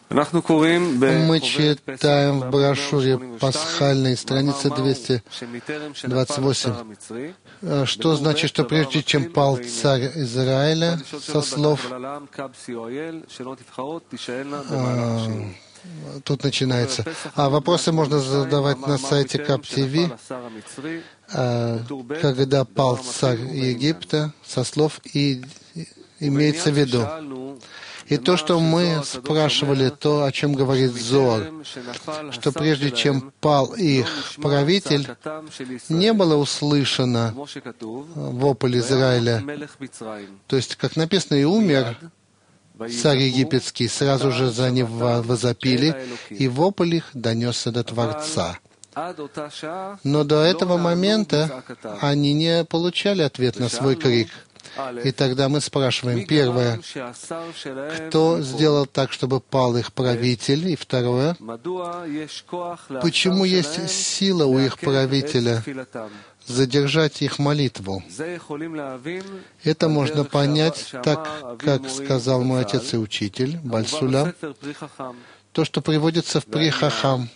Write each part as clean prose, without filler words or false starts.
Мы читаем в брошюре пасхальной, страница 228, что значит, что прежде чем пал царь Израиля, со слов, тут начинается. А вопросы можно задавать на сайте КАП-ТВ, когда пал царь Египта, со слов, и имеется в виду. И то, что мы спрашивали, то, о чем говорит Зоар, что прежде чем пал их правитель, не было услышано вопль Израиля. То есть, как написано, и умер царь египетский, сразу же за него возопили, и вопль их донесся до Творца. Но до этого момента они не получали ответ на свой крик. И тогда мы спрашиваем, первое, кто сделал так, чтобы пал их правитель? И второе, почему есть сила у их правителя задержать их молитву? Это можно понять так, как сказал мой отец и учитель, Баль Сулам, то, что приводится в При Хахам.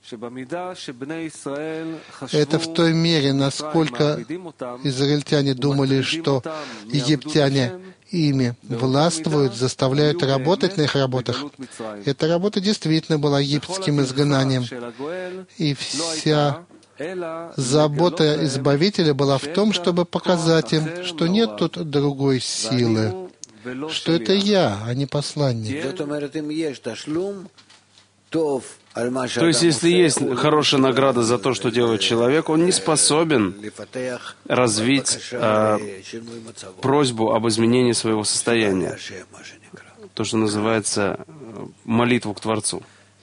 Это в той мере, насколько израильтяне думали, что египтяне ими властвуют, заставляют работать на их работах. Эта работа действительно была египетским изгнанием. И вся забота Избавителя была в том, чтобы показать им, что нет тут другой силы, что это я, а не посланник. То есть, если есть хорошая награда за то, что делает человек, он не способен развить просьбу об изменении своего состояния, то, что называется молитву к Творцу.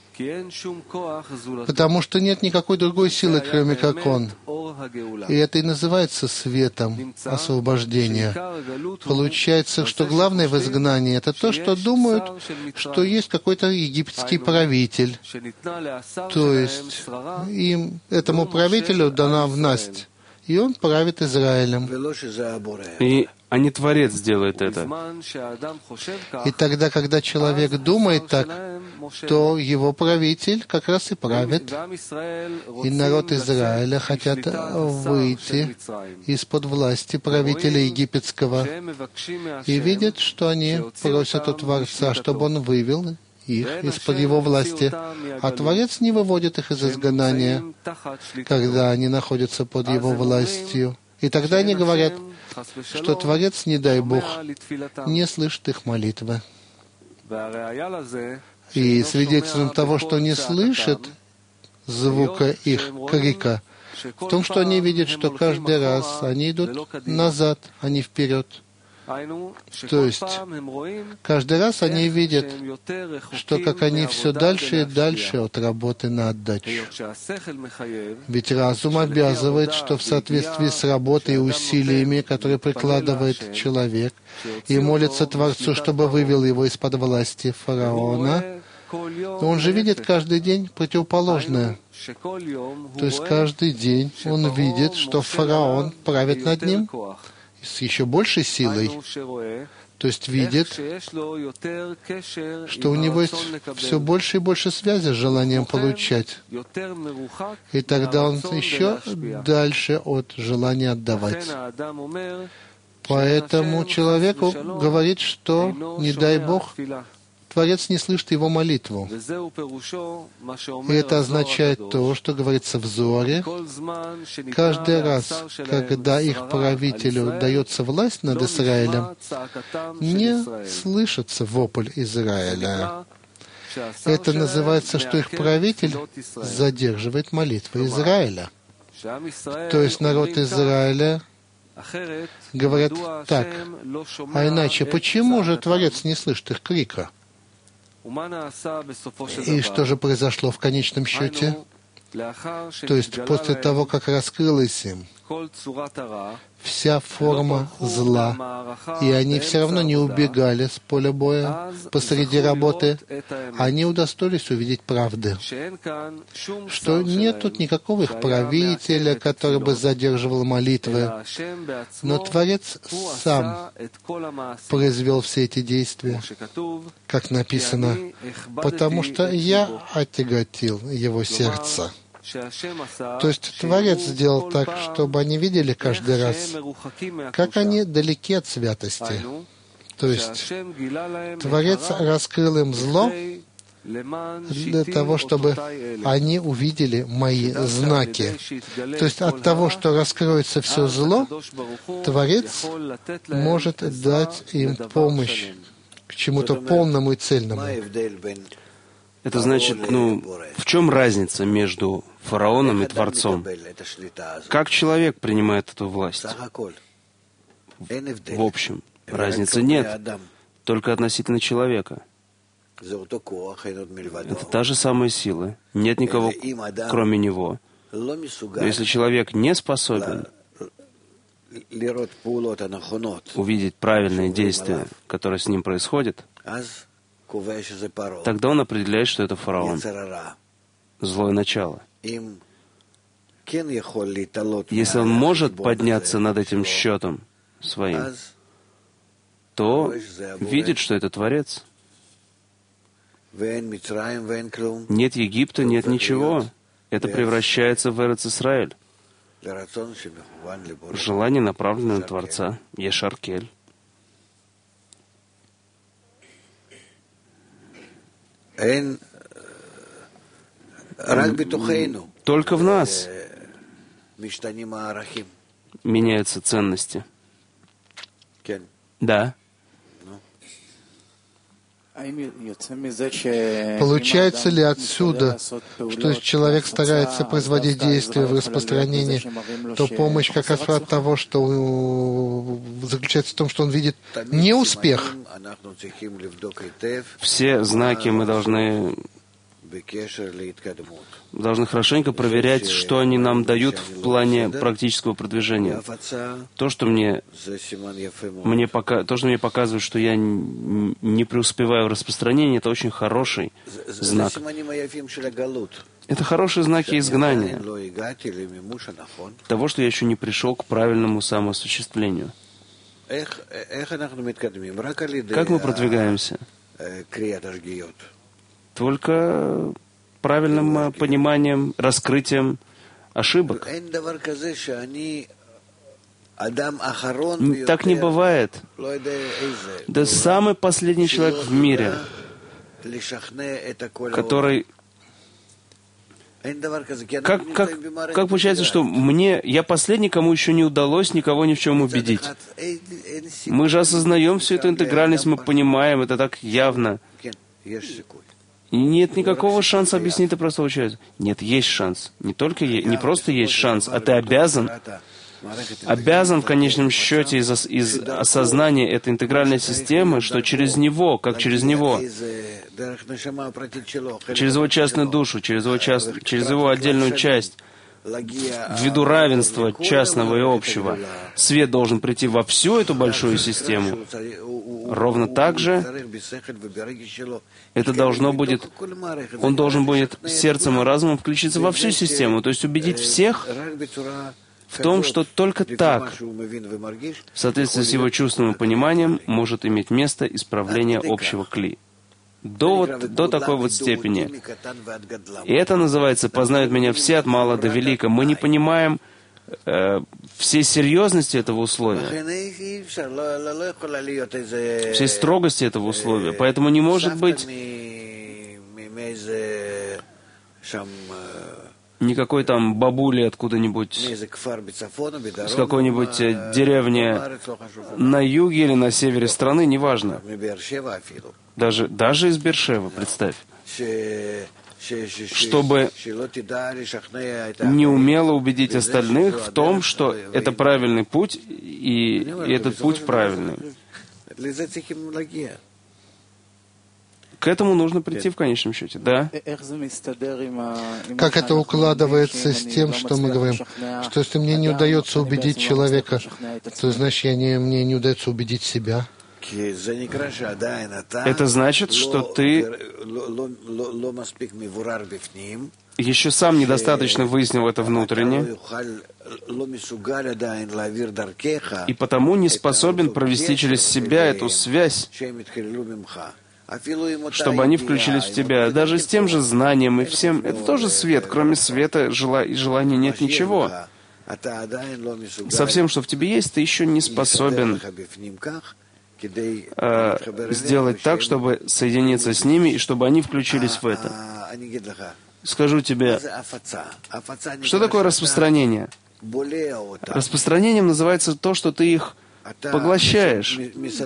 Потому что нет никакой другой силы, кроме как Он. И это и называется светом освобождения. Получается, что главное в изгнании — это то, что думают, что есть какой-то египетский правитель. То есть этому правителю дана власть, и он правит Израилем. А не Творец делает это. И тогда, когда человек думает так, то его правитель как раз и правит. И народ Израиля хотят выйти из-под власти правителя египетского. И видят, что они просят у Творца, чтобы он вывел их из-под его власти. А Творец не выводит их из изгнания, когда они находятся под его властью. И тогда они говорят, что Творец, не дай Бог, не слышит их молитвы. И свидетельством того, что не слышит звука их крика, в том, что они видят, что каждый раз они идут назад, а не вперед. То есть, каждый раз они видят, что как они все дальше и дальше от работы на отдачу. Ведь разум обязывает, что в соответствии с работой и усилиями, которые прикладывает человек, и молится Творцу, чтобы вывел его из-под власти фараона, он же видит каждый день противоположное. То есть каждый день он видит, что фараон правит над ним с еще большей силой, то есть видит, что у него есть все больше и больше связи с желанием получать. И тогда он еще дальше от желания отдавать. Поэтому человеку говорит, что, не дай Бог, Творец не слышит его молитву. И это означает то, что говорится в Зоаре. Каждый раз, когда их правителю дается власть над Израилем, не слышится вопль Израиля. Это называется, что их правитель задерживает молитвы Израиля. То есть народ Израиля говорят так, а иначе, почему же Творец не слышит их крика? И что же произошло в конечном счете? То есть после того, как раскрылось им, вся форма зла, и они все равно не убегали с поля боя посреди работы, они удостоились увидеть правды, что нет тут никакого их правителя, который бы задерживал молитвы, но Творец сам произвел все эти действия, как написано, потому что я отяготил его сердце. То есть Творец сделал так, чтобы они видели каждый раз, как они далеки от святости. То есть Творец раскрыл им зло для того, чтобы они увидели мои знаки. То есть от того, что раскроется все зло, Творец может дать им помощь к чему-то полному и цельному. Это значит, в чем разница между фараоном и Творцом? Как человек принимает эту власть? В общем, разницы нет, только относительно человека. Это та же самая сила. Нет никого, кроме него. Но если человек не способен увидеть правильные действия, которые с ним происходят, тогда он определяет, что это фараон, злое начало. Если он может подняться над этим счетом своим, то видит, что это Творец. Нет Египта, нет ничего. Это превращается в Эрец-Исраэль. Желание, направленное на Творца. Ешар-кель. Только в нас меняются ценности. Да. Получается ли отсюда, что если человек старается производить действия в распространении, то помощь как раз от того, что заключается в том, что он видит неуспех? Все знаки мы должны хорошенько проверять, что они нам дают в плане практического продвижения. То, что мне показывает, что я не преуспеваю в распространении, это очень хороший знак. Это хорошие знаки изгнания, того, что я еще не пришел к правильному самоосуществлению. Как мы продвигаемся? Только правильным пониманием, раскрытием ошибок. Так не бывает. Да самый последний человек в мире, который... Как получается, что я последний, кому еще не удалось никого ни в чем убедить? Мы же осознаем всю эту интегральность, мы понимаем, это так явно. И нет никакого шанса объяснить это простому человеку. Нет, есть шанс. Не просто есть шанс, а ты обязан в конечном счете из осознания этой интегральной системы, что через него, через его частную душу, через его отдельную часть, ввиду равенства частного и общего, свет должен прийти во всю эту большую систему. Ровно так же он должен будет сердцем и разумом включиться во всю систему, то есть убедить всех в том, что только так, в соответствии с его чувством и пониманием, может иметь место исправление общего кли. До такой вот степени. И это называется «познают меня все от мала до велика». Мы не понимаем всей серьезности этого условия, всей строгости этого условия. Поэтому не может быть никакой там бабули откуда-нибудь, с какой-нибудь деревни на юге или на севере страны, неважно. Даже из Бершевы, представь. Чтобы неумело убедить остальных в том, что это правильный путь, и этот путь правильный. К этому нужно прийти в конечном счете, да. Как это укладывается с тем, что мы говорим, что если мне не удается убедить человека, то значит мне не удается убедить себя? Это значит, что ты еще сам недостаточно выяснил это внутренне, и потому не способен провести через себя эту связь, чтобы они включились в тебя. Даже с тем же знанием и всем, это тоже свет. Кроме света и желания нет ничего. Со всем, что в тебе есть, ты еще не способен сделать так, чтобы соединиться с ними, и чтобы они включились в это. Скажу тебе, что такое распространение? Распространением называется то, что ты их поглощаешь.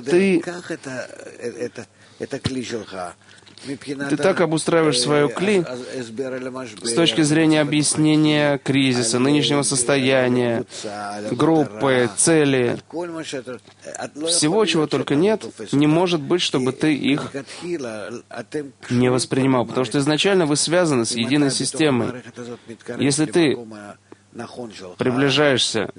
Ты так обустраиваешь свое кли с точки зрения объяснения кризиса, нынешнего состояния, группы, цели. Всего, чего только нет, не может быть, чтобы ты их не воспринимал, потому что изначально вы связаны с единой системой. Если ты приближаешься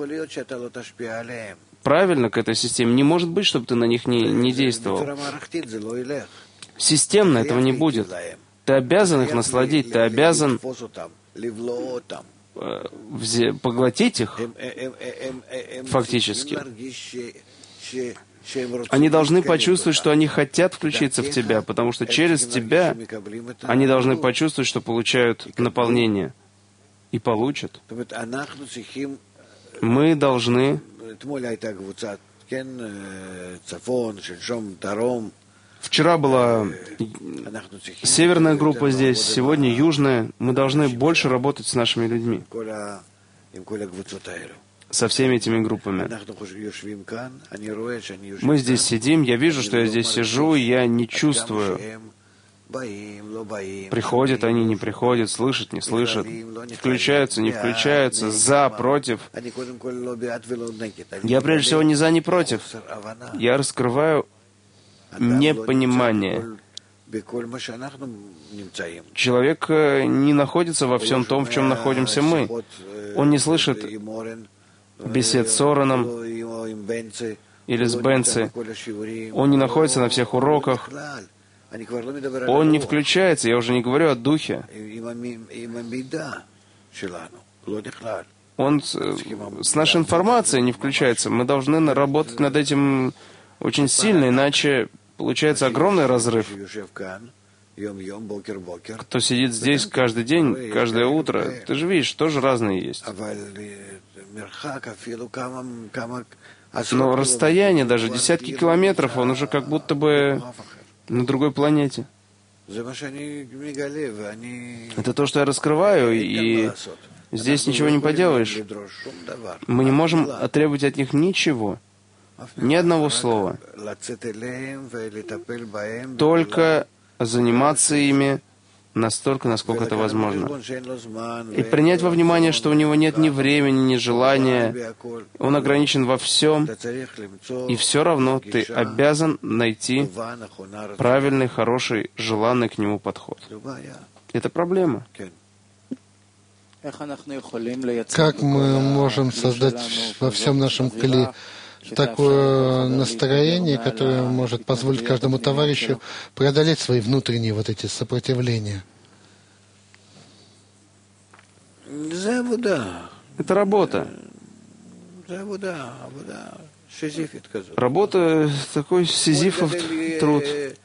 правильно к этой системе, не может быть, чтобы ты на них не действовал. Системно этого не будет. Ты обязан их насладить, ты обязан поглотить их фактически. Они должны почувствовать, что они хотят включиться в тебя, потому что через тебя они должны почувствовать, что получают наполнение. И получат. Мы должны... Вчера была северная группа здесь, сегодня южная. Мы должны больше работать с нашими людьми, со всеми этими группами. Мы здесь сидим, я вижу, что я здесь сижу, и я не чувствую, приходят они, не приходят, слышат, не слышат, включаются, не включаются, за, против. Я прежде всего не за, не против. Я раскрываю непонимание. Человек не находится во всем том, в чем находимся мы. Он не слышит бесед с Ораном или с Бенци. Он не находится на всех уроках. Он не включается, я уже не говорю о духе. Он с нашей информацией не включается. Мы должны работать над этим очень сильно, иначе получается огромный разрыв. Кто сидит здесь каждый день, каждое утро, ты же видишь, тоже разные есть. Но расстояние, даже десятки километров, он уже как будто бы на другой планете. Это то, что я раскрываю, и здесь ничего не поделаешь. Мы не можем требовать от них ничего, ни одного слова. Только заниматься ими настолько, насколько это возможно. И принять во внимание, что у него нет ни времени, ни желания, он ограничен во всем, и все равно ты обязан найти правильный, хороший, желанный к нему подход. Это проблема. Как мы можем создать во всем нашем кли такое настроение, которое может позволить каждому товарищу преодолеть свои внутренние вот эти сопротивления? Это работа. Работа, такой сизифов труд.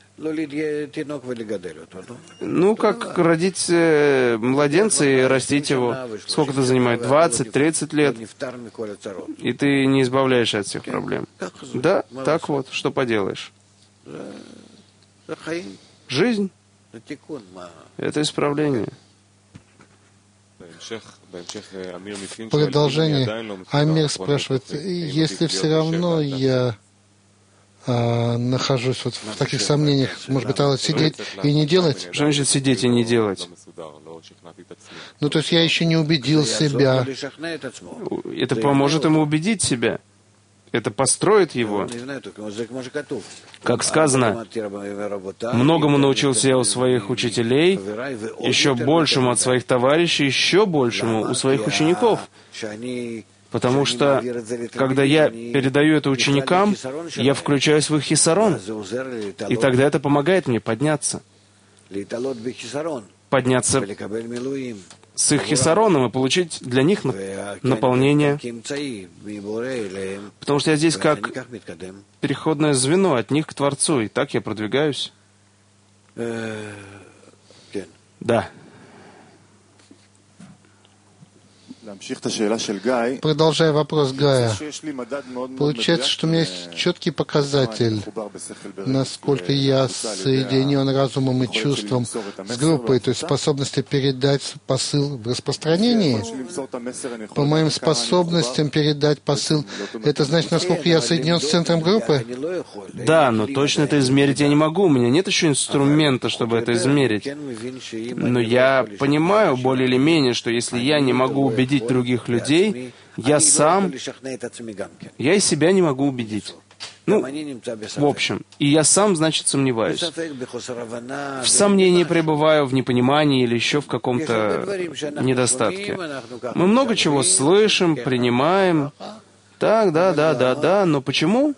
Ну, как родить младенца и растить его. Сколько это занимает? 20-30 лет. И ты не избавляешься от всех проблем. Да, так вот, что поделаешь. Жизнь — это исправление. В продолжении Амир спрашивает, если все равно я нахожусь вот в таких сомнениях, может быть, надо сидеть и не делать? Что значит сидеть и не делать? Ну, то есть я еще не убедил себя. Это поможет ему убедить себя. это построит его. Как сказано, многому научился я у своих учителей, еще большему от своих товарищей, еще большему у своих учеников. Потому что, когда я передаю это ученикам, я включаюсь в их хисарон, и тогда это помогает мне подняться. Подняться с их хисароном и получить для них наполнение. Потому что я здесь как переходное звено от них к Творцу, и так я продвигаюсь. Да. Продолжая вопрос Гая, получается, что у меня есть четкий показатель, насколько я соединен разумом и чувством с группой, то есть способностью передать посыл в распространении. По моим способностям передать посыл, это значит, насколько я соединен с центром группы? Да, но точно это измерить я не могу. У меня нет еще инструмента, чтобы это измерить. Но я понимаю более или менее, что если я не могу убедить других людей, я и себя не могу убедить. В общем, и я сам, значит, сомневаюсь. В сомнении пребываю, в непонимании или еще в каком-то недостатке. Мы много чего слышим, принимаем. Так, да, но почему?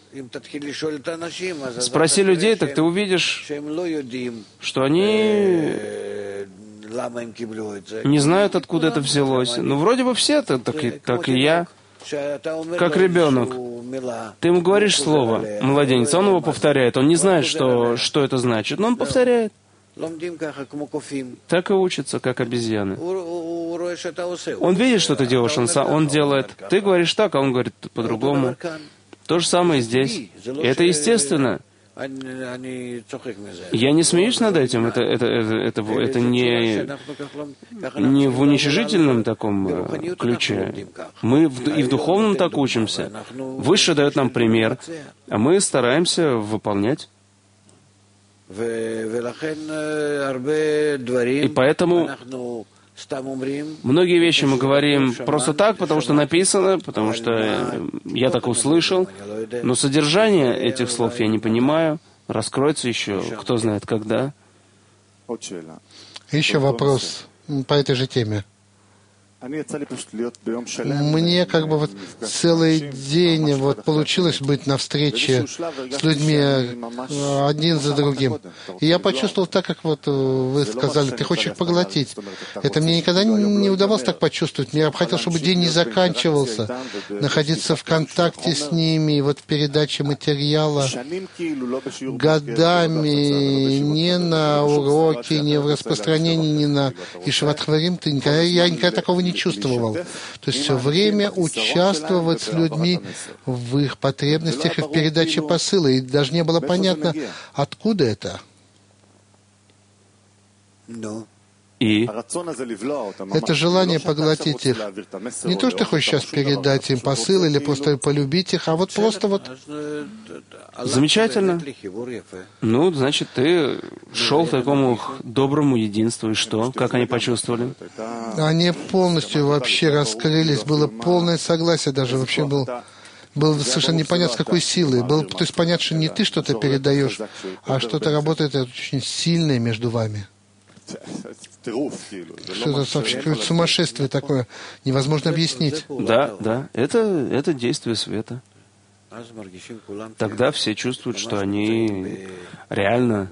Спроси людей, так ты увидишь, что они не знают, откуда это взялось. Ну, вроде бы все так и я. Как ребенок. Ты ему говоришь слово, младенец, он его повторяет. Он не знает, что это значит, но он повторяет. Так и учится, как обезьяны. Он видит, что ты делаешь, он делает. Ты говоришь так, а он говорит по-другому. То же самое здесь. И это естественно. Я не смеюсь над этим, это не в уничижительном таком ключе. Мы и в духовном так учимся. Выше дает нам пример, а мы стараемся выполнять. И поэтому многие вещи мы говорим просто так, потому что написано, потому что я так услышал, но содержание этих слов я не понимаю, раскроется еще, кто знает когда. Еще вопрос по этой же теме. Мне как бы целый день получилось быть на встрече с людьми один за другим. И я почувствовал так, как вы сказали, ты хочешь их поглотить. Это мне никогда не удавалось так почувствовать. Я бы хотел, чтобы день не заканчивался, находиться в контакте с ними, и в передаче материала годами, не на уроке, не в распространении, не на Ишиват Хварим. Я никогда такого не чувствовал. То есть все время участвовать с людьми в их потребностях и в передаче посыла. И даже не было понятно, откуда это. И это желание поглотить их. Не то, что ты хочешь сейчас передать им посыл или просто полюбить их, а вот просто Замечательно. Ну, значит, ты шел к такому доброму единству. И что? Как они почувствовали? Они полностью вообще раскрылись. Было полное согласие даже. Вообще было совершенно непонятно, с какой силой. То есть понятно, что не ты что-то передаешь, а что-то работает очень сильное между вами. Что-то вообще какое-то сумасшествие такое. Невозможно объяснить. Да. Это действие света. Тогда все чувствуют, что они реально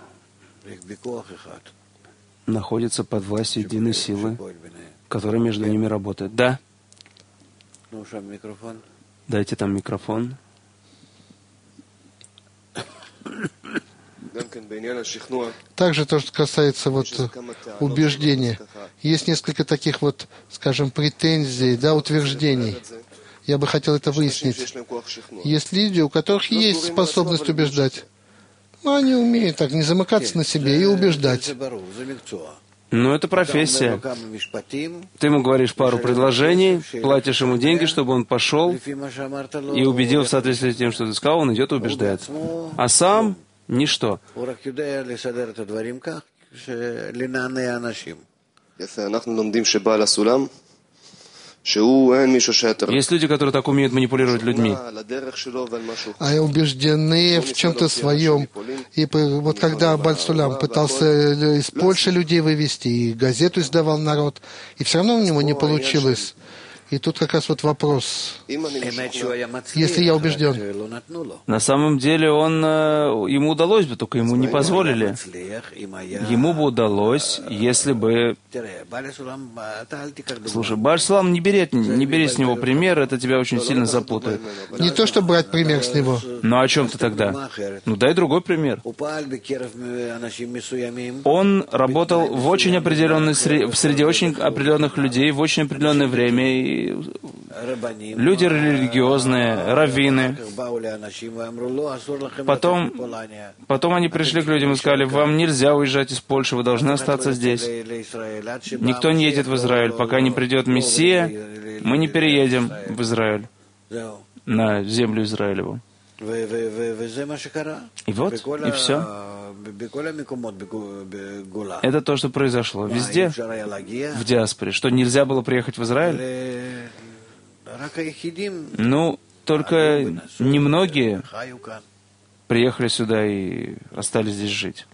находятся под властью единой силы, которая между ними работает. Да. Дайте там микрофон. Также то, что касается убеждения. Есть несколько таких скажем, претензий, утверждений. Я бы хотел это выяснить. Есть люди, у которых есть способность убеждать. Но они умеют так не замыкаться на себе и убеждать. Но это профессия. Ты ему говоришь пару предложений, платишь ему деньги, чтобы он пошел и убедил в соответствии с тем, что ты сказал, он идет и убеждает. А сам ничто. Есть люди, которые так умеют манипулировать людьми. А убеждены в чем-то своем. И вот когда Бааль Сулам пытался из Польши людей вывести, и газету издавал народ, и все равно у него не получилось. И тут как раз вот вопрос. Если я убежден. На самом деле ему удалось бы, только ему не позволили. Ему бы удалось, если бы... Слушай, Бааль Сулам, не бери с него пример, это тебя очень сильно запутает. Не то, чтобы брать пример с него. Ну о чем ты тогда? Ну дай другой пример. Он работал в очень определенной среди очень определенных людей в очень определенное время, и люди религиозные, раввины. Потом они пришли к людям и сказали: вам нельзя уезжать из Польши, вы должны остаться здесь. Никто не едет в Израиль. Пока не придет Мессия, мы не переедем в Израиль, на землю Израилеву. И вот, и все. Это то, что произошло везде, в диаспоре. Что, нельзя было приехать в Израиль? Ну, только немногие приехали сюда и остались здесь жить.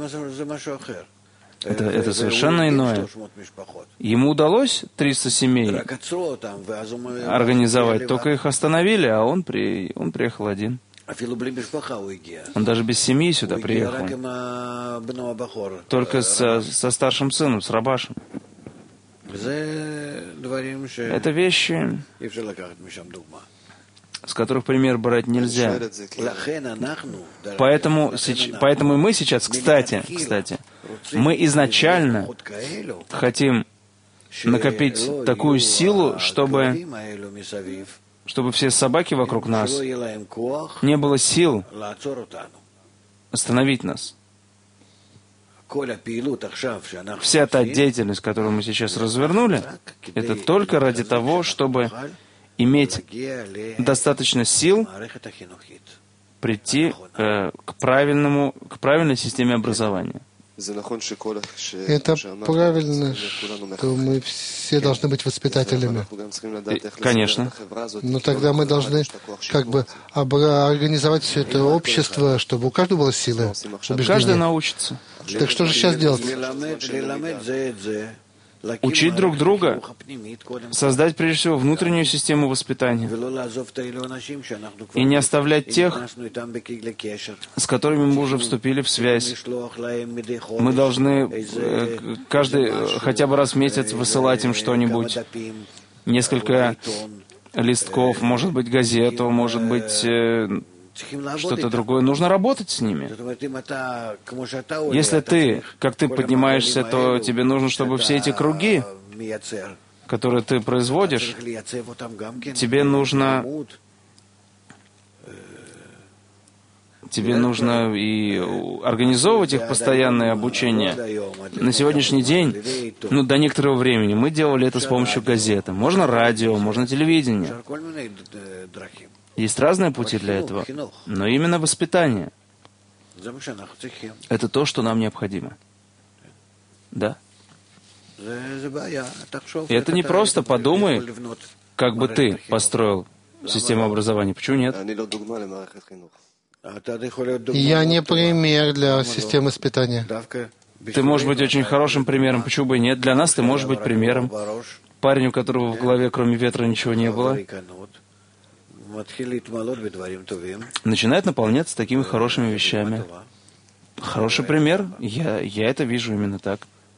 Это совершенно иное. Ему удалось 300 семей организовать, только их остановили, а он приехал один. Он даже без семьи сюда приехал. Только со старшим сыном, с Рабашем. Это вещи, с которых пример брать нельзя. Поэтому и мы сейчас, кстати, мы изначально хотим накопить такую силу, чтобы все собаки вокруг нас не было сил остановить нас. Вся та деятельность, которую мы сейчас развернули, это только ради того, чтобы иметь достаточно сил прийти к правильной системе образования. Это правильно, что мы все должны быть воспитателями. Конечно. Но тогда мы должны организовать все это общество, чтобы у каждого была сила. Каждый научится. Так что же сейчас делать? Учить друг друга, создать прежде всего внутреннюю систему воспитания и не оставлять тех, с которыми мы уже вступили в связь. Мы должны каждый хотя бы раз в месяц высылать им что-нибудь, несколько листков, может быть, газету, может быть, что-то другое. Нужно работать с ними. Если ты, как ты поднимаешься, то тебе нужно, чтобы все эти круги, которые ты производишь, тебе нужно и организовывать их постоянное обучение. На сегодняшний день, до некоторого времени, мы делали это с помощью газеты. Можно радио, можно телевидение. Есть разные пути для этого, но именно воспитание — это то, что нам необходимо. Да. И это не просто подумай, как бы ты построил систему образования. Почему нет? Я не пример для системы воспитания. Ты можешь быть очень хорошим примером. Почему бы и нет? Для нас ты можешь быть примером. Парень, у которого в голове кроме ветра ничего не было, начинает наполняться такими хорошими вещами. Хороший пример. Я это вижу именно так.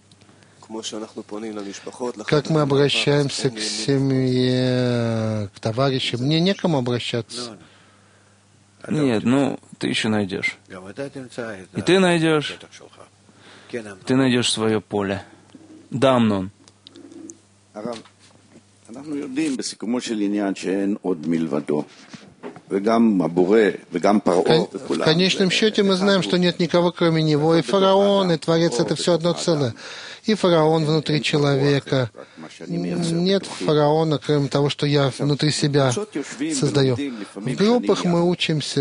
Как мы обращаемся к семье, к товарищам? Мне некому обращаться. Нет, ты еще найдешь. И ты найдешь. Ты найдешь свое поле. Да, Амнон. В конечном счете мы знаем, что нет никого, кроме него. И фараон, и Творец — это все одно целое. И фараон внутри человека. Нет фараона, кроме того, что я внутри себя создаю. В группах мы учимся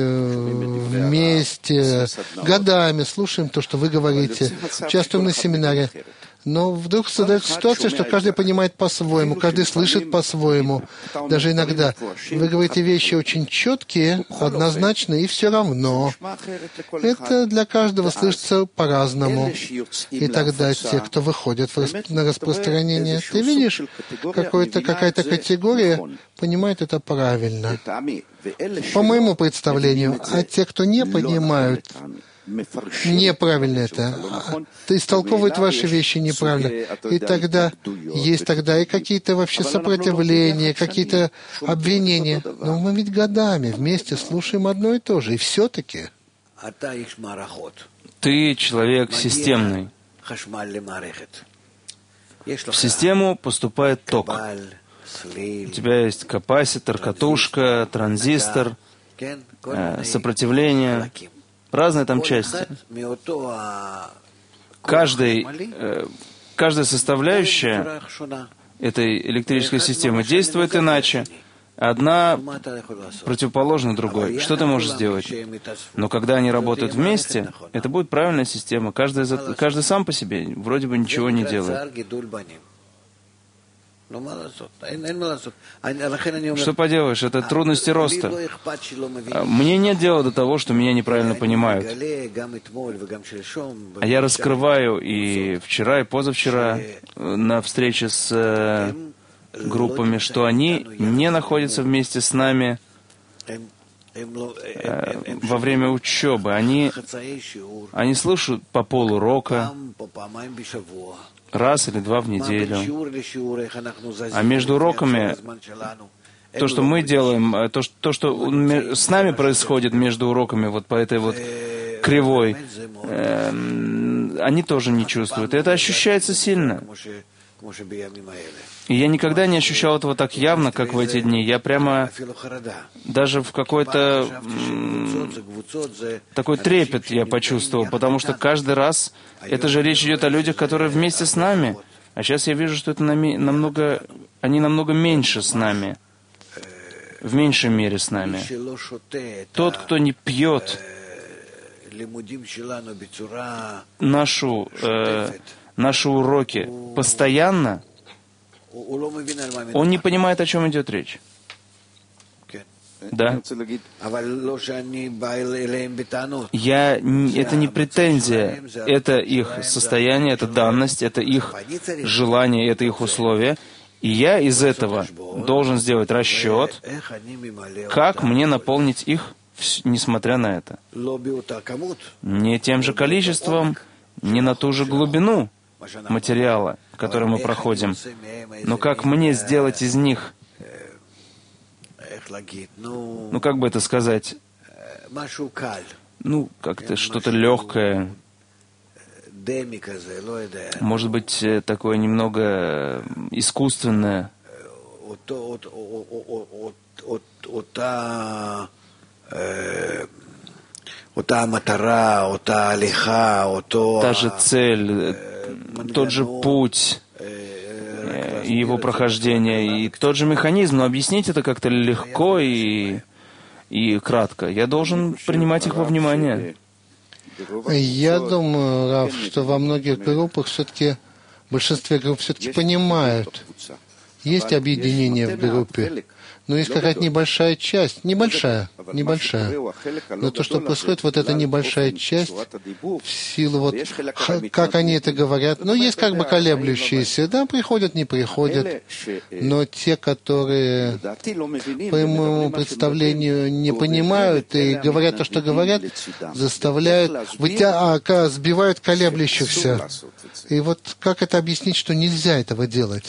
вместе, годами, слушаем то, что вы говорите, участвуем на семинаре. Но вдруг создается ситуация, что каждый понимает по-своему, каждый слышит по-своему. Даже иногда вы говорите вещи очень четкие, однозначные, и все равно. Это для каждого слышится по-разному. И тогда те, кто выходят на распространение, ты видишь, какая-то категория понимает это правильно. По моему представлению. А те, кто не понимают, неправильно это, истолковывают ваши вещи неправильно. И тогда есть и какие-то вообще сопротивления, какие-то обвинения. Но мы ведь годами вместе слушаем одно и то же. И все-таки ты человек системный. В систему поступает ток. У тебя есть капаситор, катушка, транзистор, сопротивление. Разные там части. Каждая составляющая этой электрической системы действует иначе. Одна противоположна другой. Что ты можешь сделать? Но когда они работают вместе, это будет правильная система. Каждый сам по себе вроде бы ничего не делает. Что поделаешь, это трудности роста. Мне нет дела до того, что меня неправильно понимают. А я раскрываю и вчера, и позавчера на встрече с группами, что они не находятся вместе с нами во время учебы. Они слышат по полурока, раз или два в неделю. А между уроками, то, что мы делаем, то, что с нами происходит между уроками, вот по этой вот кривой, они тоже не чувствуют. И это ощущается сильно. И я никогда не ощущал этого так явно, как в эти дни. Я прямо даже в какой-то такой трепет я почувствовал, потому что каждый раз это же речь идет о людях, которые вместе с нами. А сейчас я вижу, что это они намного меньше с нами, в меньшей мере с нами. Тот, кто не пьет наши уроки постоянно, он не понимает, о чем идет речь. Да? Это не претензия, это их состояние, это данность, это их желание, это их условия. И я из этого должен сделать расчет, как мне наполнить их, несмотря на это. Не тем же количеством, не на ту же глубину материала, который мы проходим. Но как мне сделать из них, как бы это сказать, как-то что-то легкое, может быть, такое немного искусственное. Та же цель, тот же путь и его прохождение, и тот же механизм, но объяснить это как-то легко и кратко. Я должен принимать их во внимание. Я думаю, Рав, что во многих группах все-таки, в большинстве групп все-таки понимают. Есть объединение в группе, но есть какая-то небольшая часть, небольшая, но то, что происходит, вот эта небольшая часть, в силу как они это говорят, есть как бы колеблющиеся, да, приходят, не приходят, но те, которые, по моему представлению, не понимают и говорят то, что говорят, заставляют, сбивают колеблющихся. И вот как это объяснить, что нельзя этого делать?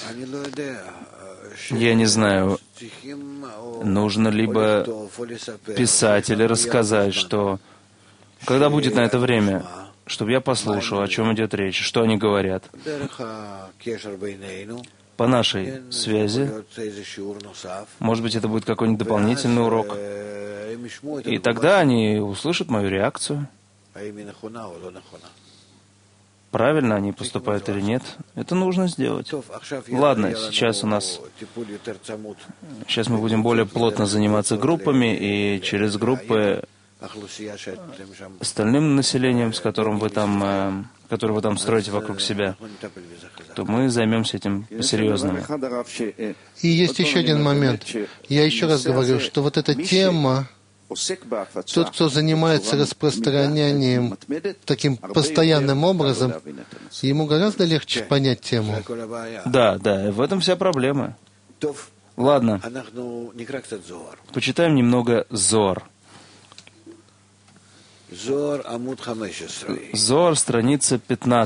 Я не знаю, нужно либо писать или рассказать, что когда будет на это время, чтобы я послушал, о чем идет речь, что они говорят. По нашей связи, может быть, это будет какой-нибудь дополнительный урок. И тогда они услышат мою реакцию. Правильно они поступают или нет, это нужно сделать. Ладно, сейчас мы будем более плотно заниматься группами, и через группы остальным населением, с которым которое вы там строите вокруг себя, то мы займемся этим по-серьезному. И есть еще один момент. Я еще раз говорю, что вот эта тема, тот, кто занимается распространянием таким постоянным образом, ему гораздо легче понять тему. Да, в этом вся проблема. Ладно, почитаем немного Зоар. Зоар, страница 15.